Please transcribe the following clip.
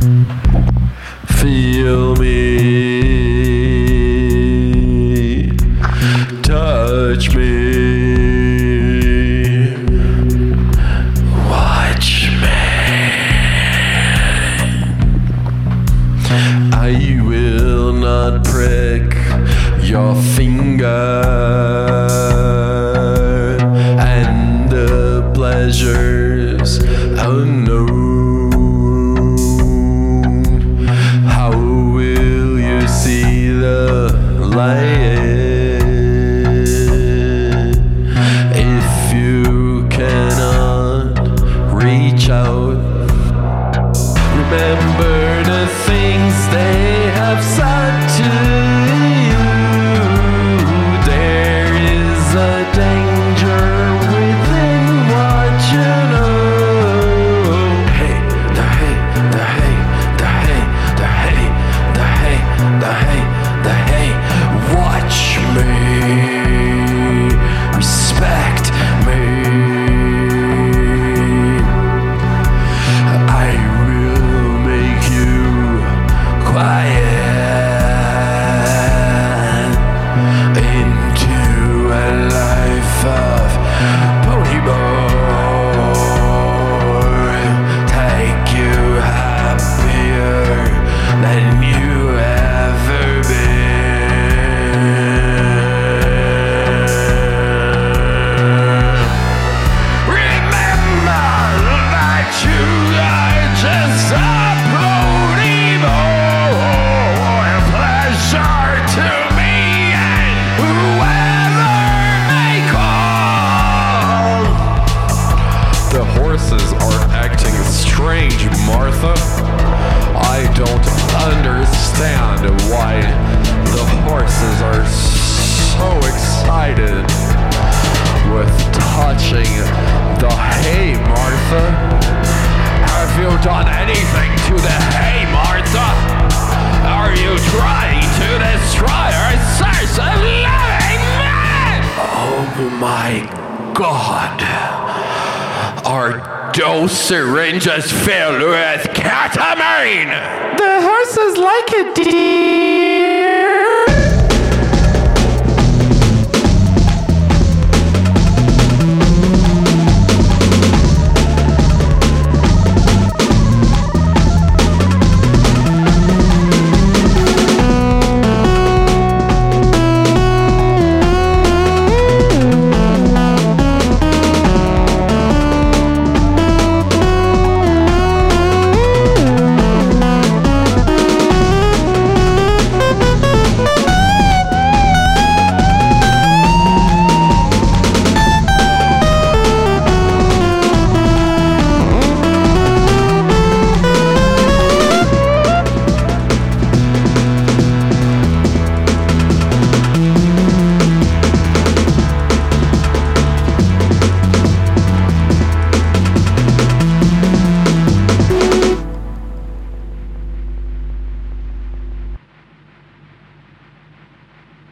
Feel me, touch me, watch me. I will not prick your finger, and the pleasures unknown. How will you see the light if you cannot reach out? Remember the things they have said to you. There is a danger within what you know. Hey, the hey, the hey, the hey, the hey, the hey, the hey, the hey. Watch me, respect me. I will make you quiet into a life of ponyboy. Take you happier than you ever been. Remember that you are just a ponyboy. Pleasure to me and whoever may call. The horses are acting strange, Martha. I don't understand why the horses are so excited with touching the hay, Martha. Have you done anything to the hay, Martha? Are you trying to destroy our source of living man? Oh my God. Are those syringes filled with ketamine? The horses like it, dear.